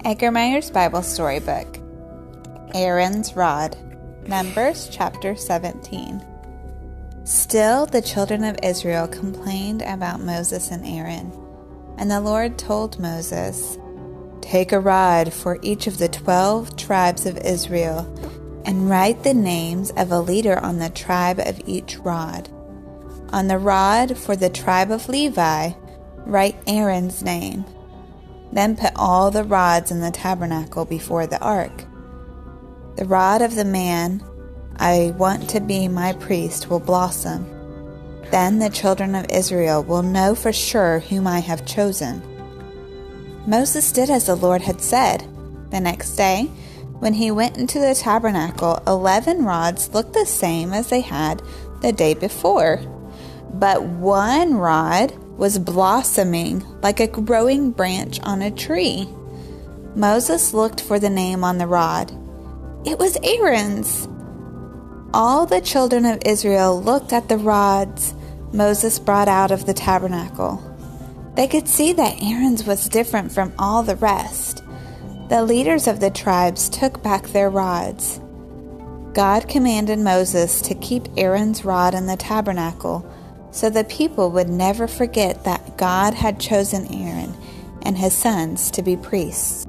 Edgar Meyer's Bible Storybook. Aaron's Rod. Numbers chapter 17. Still the children of Israel complained about Moses and Aaron. And the Lord told Moses, "Take a rod for each of the 12 tribes of Israel, and write the names of a leader on the tribe of each rod. On the rod for the tribe of Levi, write Aaron's name. Then put all the rods in the tabernacle before the ark. The rod of the man I want to be my priest will blossom. Then the children of Israel will know for sure whom I have chosen." Moses did as the Lord had said. The next day, when he went into the tabernacle, 11 rods looked the same as they had the day before. But one rod was blossoming like a growing branch on a tree. Moses looked for the name on the rod. It was Aaron's. All the children of Israel looked at the rods Moses brought out of the tabernacle. They could see that Aaron's was different from all the rest. The leaders of the tribes took back their rods. God commanded Moses to keep Aaron's rod in the tabernacle, so the people would never forget that God had chosen Aaron and his sons to be priests.